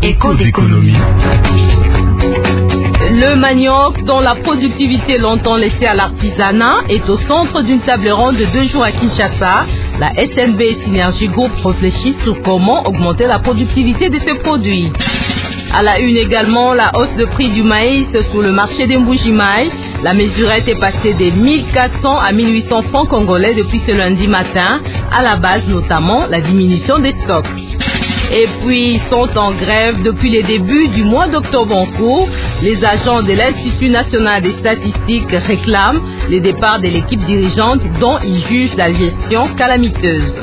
Écho d'économie. Le manioc, dont la productivité longtemps laissée à l'artisanat, est au centre d'une table ronde de 2 jours à Kinshasa. La SNB et Synergie Group réfléchissent sur comment augmenter la productivité de ces produits. À la une également, la hausse de prix du maïs sur le marché des Mbujimaï. La mesurette est passée des 1400 à 1800 francs congolais depuis ce lundi matin. À la base, notamment, la diminution des stocks. Et puis, ils sont en grève depuis les débuts du mois d'octobre en cours. Les agents de l'Institut national des statistiques réclament le départ de l'équipe dirigeante dont ils jugent la gestion calamiteuse.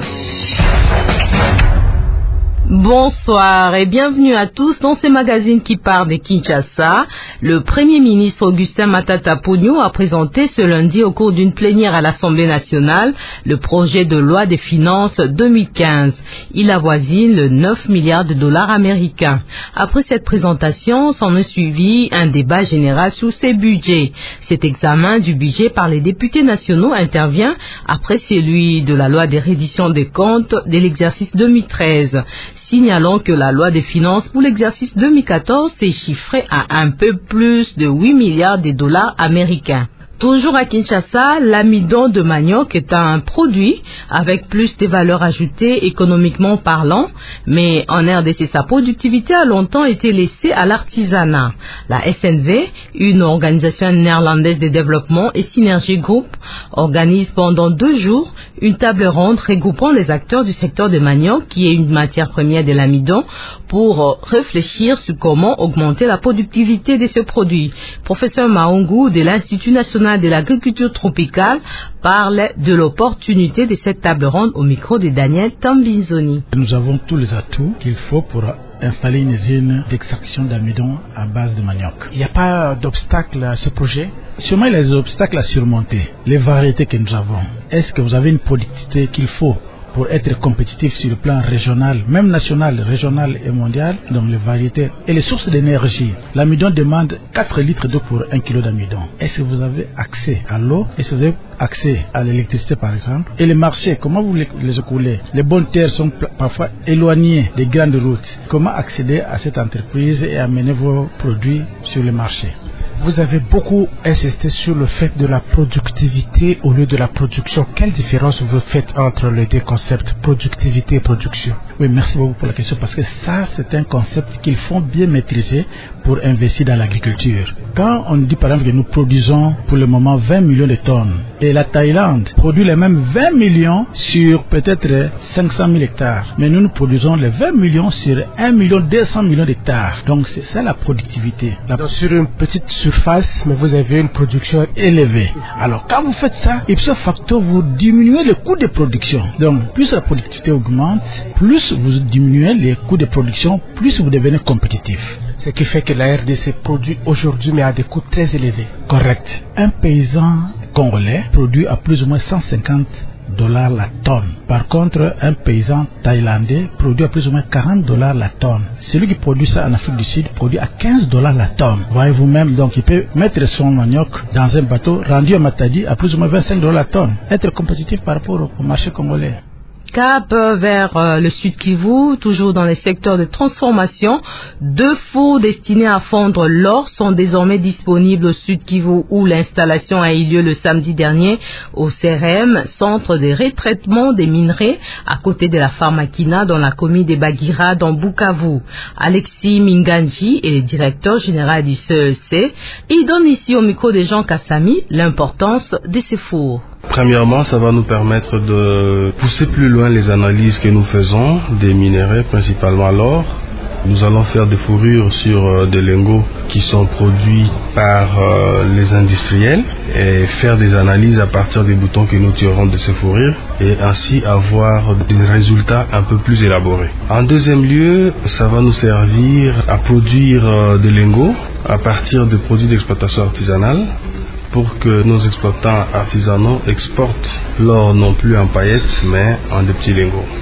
Bonsoir et bienvenue à tous dans ce magazine qui part de Kinshasa. Le Premier ministre Augustin Matata Ponyo a présenté ce lundi au cours d'une plénière à l'Assemblée nationale le projet de loi des finances 2015. Il avoisine le 9 milliards de dollars américains. Après cette présentation, s'en est suivi un débat général sur ces budgets. Cet examen du budget par les députés nationaux intervient après celui de la loi des redditions des comptes de l'exercice 2013. Signalons que la loi des finances pour l'exercice 2014 s'est chiffrée à un peu plus de 8 milliards de dollars américains. Toujours à Kinshasa, l'amidon de manioc est un produit avec plus de valeur ajoutée économiquement parlant, mais en RDC, sa productivité a longtemps été laissée à l'artisanat. La SNV, une organisation néerlandaise de développement, et Synergie Group organise pendant 2 jours une table ronde regroupant les acteurs du secteur de manioc, qui est une matière première de l'amidon, pour réfléchir sur comment augmenter la productivité de ce produit. Professeur Maungu de l'Institut national de l'agriculture tropicale parle de l'opportunité de cette table ronde au micro de Daniel Tambinzoni. Nous avons tous les atouts qu'il faut pour installer une usine d'extraction d'amidon à base de manioc. Il n'y a pas d'obstacle à ce projet? Sûrement, il y a des obstacles à surmonter. Les variétés que nous avons. Est-ce que vous avez une productivité qu'il faut pour être compétitif sur le plan régional, même national, régional et mondial, donc les variétés et les sources d'énergie. L'amidon demande 4 litres d'eau pour 1 kg d'amidon. Est-ce que vous avez accès à l'eau? Est-ce que vous avez accès à l'électricité par exemple? Et les marchés, comment vous les écoulez? Les bonnes terres sont parfois éloignées des grandes routes. Comment accéder à cette entreprise et amener vos produits sur le marché? Vous avez beaucoup insisté sur le fait de la productivité au lieu de la production. Quelle différence vous faites entre les deux concepts, productivité et production? Oui, merci beaucoup pour la question, parce que ça, c'est un concept qu'il faut bien maîtriser pour investir dans l'agriculture. Quand on dit par exemple que nous produisons pour le moment 20 millions de tonnes, et la Thaïlande produit les mêmes 20 millions sur peut-être 500 000 hectares, mais nous produisons les 20 millions sur 1 200 000 d'hectares. Donc c'est ça la productivité. Donc sur une petite surface, mais vous avez une production élevée. Alors quand vous faites ça, ipso facto, vous diminuez le coût de production. Donc plus la productivité augmente, plus vous diminuez les coûts de production, plus vous devenez compétitif. Ce qui fait que la RDC produit aujourd'hui mais à des coûts très élevés. Correct. Un paysan congolais produit à plus ou moins 150 dollars la tonne. Par contre, un paysan thaïlandais produit à plus ou moins 40 dollars la tonne. Celui qui produit ça en Afrique du Sud produit à 15 dollars la tonne. Voyez-vous même, donc il peut mettre son manioc dans un bateau rendu à Matadi à plus ou moins 25 dollars la tonne. Être compétitif par rapport au marché congolais. Cap vers le Sud Kivu, toujours dans les secteurs de transformation. 2 fours destinés à fondre l'or sont désormais disponibles au Sud Kivu, où l'installation a eu lieu le samedi dernier au CRM, centre de retraitement des minerais, à côté de la Pharmakina dans la commune de Bagira dans Bukavu. Alexis Minganji est le directeur général du CEC. Il donne ici au micro de Jean Kassami l'importance de ces fours. Premièrement, ça va nous permettre de pousser plus loin les analyses que nous faisons des minéraux, principalement l'or. Nous allons faire des fourrures sur des lingots qui sont produits par les industriels et faire des analyses à partir des boutons que nous tirerons de ces fourrures et ainsi avoir des résultats un peu plus élaborés. En deuxième lieu, ça va nous servir à produire des lingots à partir de produits d'exploitation artisanale, pour que nos exploitants artisanaux exportent l'or non plus en paillettes mais en des petits lingots.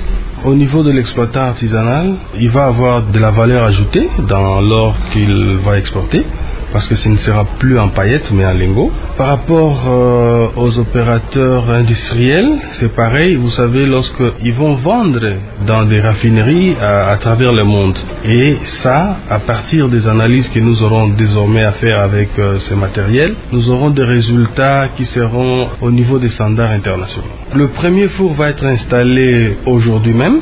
Au niveau de l'exploitant artisanal, il va avoir de la valeur ajoutée dans l'or qu'il va exporter, parce que ce ne sera plus en paillettes mais en lingots. Par rapport aux opérateurs industriels, c'est pareil, vous savez, lorsqu'ils vont vendre dans des raffineries à travers le monde. Et ça, à partir des analyses que nous aurons désormais à faire avec ces matériels, nous aurons des résultats qui seront au niveau des standards internationaux. Le premier four va être installé aujourd'hui même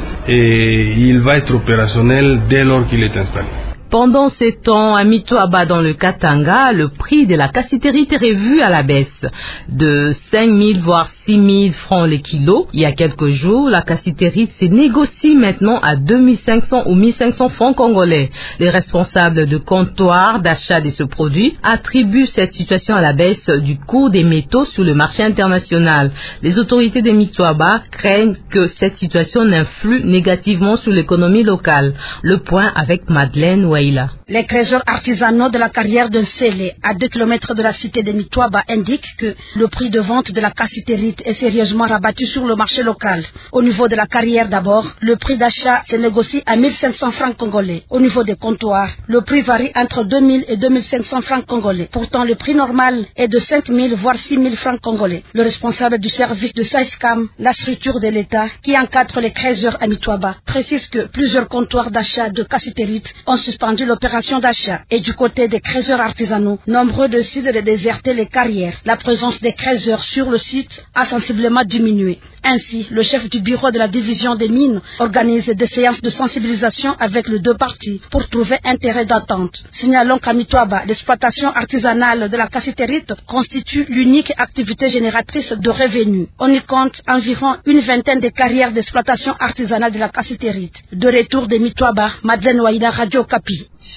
et il va être opérationnel dès lors qu'il est installé. Pendant ces temps, à Mitoaba dans le Katanga, le prix de la cassiterite est revu à la baisse de 5 000 voire 6 000 francs le kilo. Il y a quelques jours, la cassiterite se négocie maintenant à 2 500 ou 1 500 francs congolais. Les responsables de comptoirs d'achat de ce produit attribuent cette situation à la baisse du cours des métaux sur le marché international. Les autorités de Mitoaba craignent que cette situation n'influe négativement sur l'économie locale. Le point avec Madeleine Ouaïla. Les créateurs artisanaux de la carrière d'un Sélé, à 2 km de la cité de Mitoaba, indiquent que le prix de vente de la cassiterite est sérieusement rabattu sur le marché local. Au niveau de la carrière d'abord, le prix d'achat se négocie à 1 500 francs congolais. Au niveau des comptoirs, le prix varie entre 2 000 et 2 500 francs congolais. Pourtant, le prix normal est de 5 000 voire 6 000 francs congolais. Le responsable du service de SAISCAM, la structure de l'État qui encadre les créateurs à Mitoaba, précise que plusieurs comptoirs d'achat de cassiterite ont suspendu l'opération d'achat. Et du côté des créateurs artisanaux, nombreux décident de déserter les carrières. La présence des créateurs sur le site a sensiblement diminué. Ainsi, le chef du bureau de la division des mines organise des séances de sensibilisation avec les deux parties pour trouver un terrain d'entente. Signalons qu'à Mitoaba, l'exploitation artisanale de la cassiterite constitue l'unique activité génératrice de revenus. On y compte environ une vingtaine de carrières d'exploitation artisanale de la cassiterite. De retour de Mitoaba, Madeleine Ouaïla, Radio Okapi.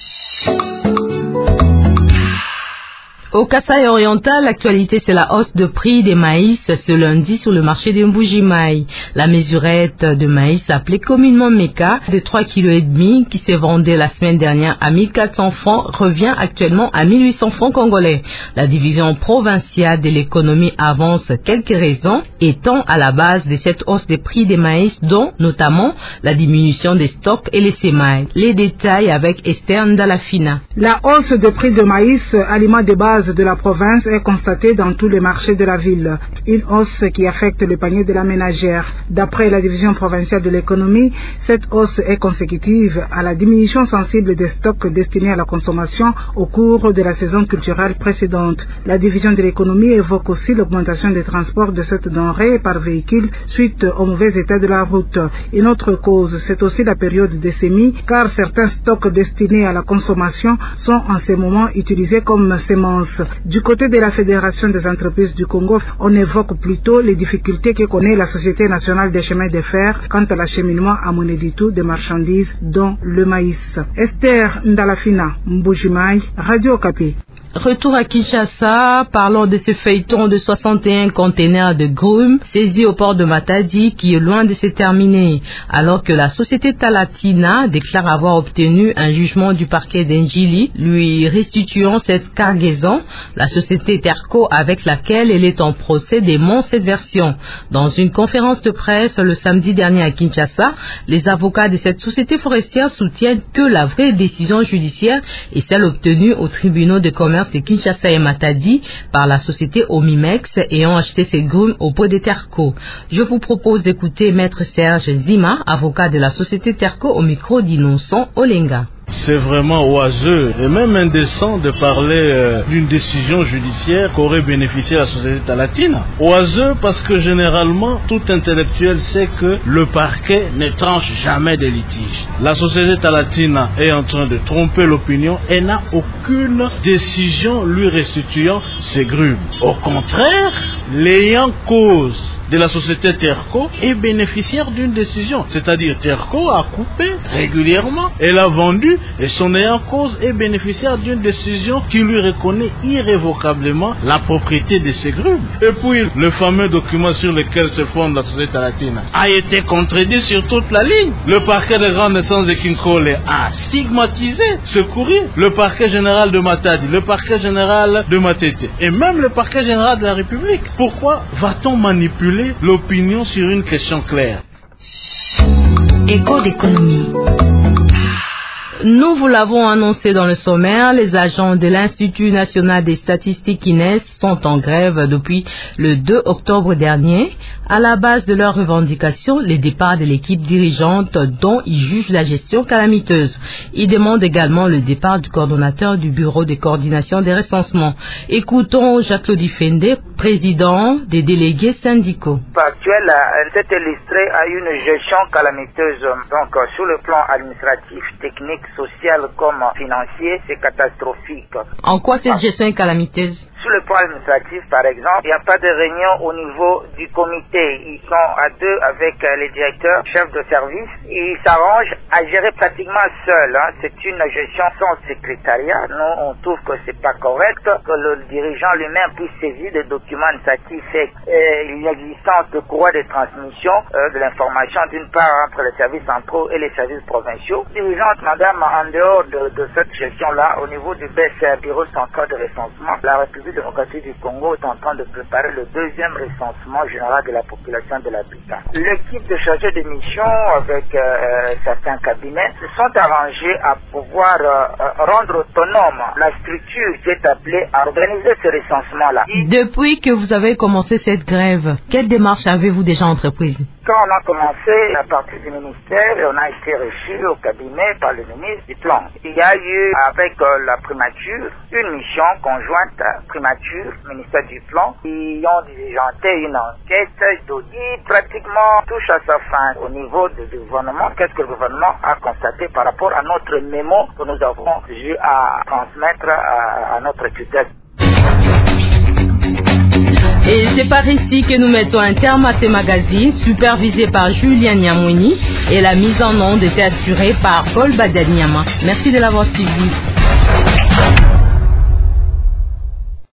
Au Kasaï oriental, l'actualité c'est la hausse de prix des maïs ce lundi sur le marché de Mbujimaï. La mesurette de maïs appelée communément Meka de 3,5 kg qui s'est vendue la semaine dernière à 1 400 francs revient actuellement à 1 800 francs congolais. La division provinciale de l'économie avance quelques raisons étant à la base de cette hausse des prix des maïs dont notamment la diminution des stocks et les sémailles. Les détails avec Esther Ndalafina. La hausse de prix de maïs, aliment de base de la province, est constatée dans tous les marchés de la ville. Une hausse qui affecte le panier de la ménagère. D'après la division provinciale de l'économie, cette hausse est consécutive à la diminution sensible des stocks destinés à la consommation au cours de la saison culturelle précédente. La division de l'économie évoque aussi l'augmentation des transports de cette denrée par véhicule suite au mauvais état de la route. Une autre cause, c'est aussi la période des semis, car certains stocks destinés à la consommation sont en ce moment utilisés comme semences. Du côté de la Fédération des entreprises du Congo, on évoque plutôt les difficultés que connaît la Société nationale des chemins de fer quant à l'acheminement à Moneditu des marchandises, dont le maïs. Esther Ndalafina, Mbujimaï, Radio Okapi. Retour à Kinshasa, parlons de ce feuilleton de 61 conteneurs de grumes saisis au port de Matadi qui est loin de se terminer. Alors que la société Talatina déclare avoir obtenu un jugement du parquet d'Enjili lui restituant cette cargaison, la société Terco avec laquelle elle est en procès dément cette version. Dans une conférence de presse le samedi dernier à Kinshasa, les avocats de cette société forestière soutiennent que la vraie décision judiciaire est celle obtenue au tribunal de commerce de Kinshasa et Matadi par la société Omimex ayant acheté ces grumes au pot de Terco. Je vous propose d'écouter Maître Serge Zima, avocat de la société Terco, au micro d'Innocent Olenga. C'est vraiment oiseux et même indécent de parler d'une décision judiciaire qu'aurait bénéficié la société Talatina. Oiseux parce que généralement, tout intellectuel sait que le parquet ne tranche jamais des litiges. La société Talatina est en train de tromper l'opinion et n'a aucune décision lui restituant ses grumes. Au contraire, l'ayant cause de la société Terco est bénéficiaire d'une décision. C'est-à-dire Terco a coupé régulièrement, elle a vendu et son ayant cause est bénéficiaire d'une décision qui lui reconnaît irrévocablement la propriété de ses grumes. Et puis, le fameux document sur lequel se fonde la société Talatina a été contredit sur toute la ligne. Le parquet de grande naissance de Kinkole a stigmatisé ce courrier. Le parquet général de Matadi, le parquet général de Matete et même le parquet général de la République. Pourquoi va-t-on manipuler l'opinion sur une question claire ? Écho d'économie. Nous vous l'avons annoncé dans le sommaire, les agents de l'Institut national des statistiques INES sont en grève depuis le 2 octobre dernier. À la base de leurs revendications, les départs de l'équipe dirigeante dont ils jugent la gestion calamiteuse. Ils demandent également le départ du coordonnateur du bureau de coordination des recensements. Écoutons Jacques-Claude Fende, président des délégués syndicaux. Actuel, c'est illustré à une gestion calamiteuse. Donc, sur le plan administratif, technique, social comme financier, c'est catastrophique. En quoi cette gestion est calamiteuse? Sur le plan administratif, par exemple, il n'y a pas de réunion au niveau du comité. Ils sont à deux avec les directeurs, chefs de service, et ils s'arrangent à gérer pratiquement seuls. C'est une gestion sans secrétariat. Nous, on trouve que c'est pas correct, que le dirigeant lui-même puisse saisir des documents administratifs et l'existence de courroies de transmission de l'information, d'une part entre les services centraux et les services provinciaux. Dirigeante, madame, en dehors de cette gestion-là, au niveau du BCR, Bureau central de recensement, la République démocratique du Congo est en train de préparer le deuxième recensement général de la population de l'habitat. L'équipe de chargés de mission avec certains cabinets se sont arrangés à pouvoir rendre autonome la structure qui est appelée à organiser ce recensement-là. Depuis que vous avez commencé cette grève, quelle démarche avez-vous déjà entreprise? Quand on a commencé à partir du ministère, on a été reçu au cabinet par le ministre du Plan. Il y a eu avec la primature une mission conjointe primature, ministère du Plan. Ils ont diligenté une enquête d'audit pratiquement touche à sa fin au niveau du gouvernement. Qu'est-ce que le gouvernement a constaté par rapport à notre mémo que nous avons eu à transmettre à notre tutelle. Et c'est par ici que nous mettons un terme à ces magazines, supervisés par Julien Niamouni, et la mise en onde était assurée par Paul Badaniama. Merci de l'avoir suivi.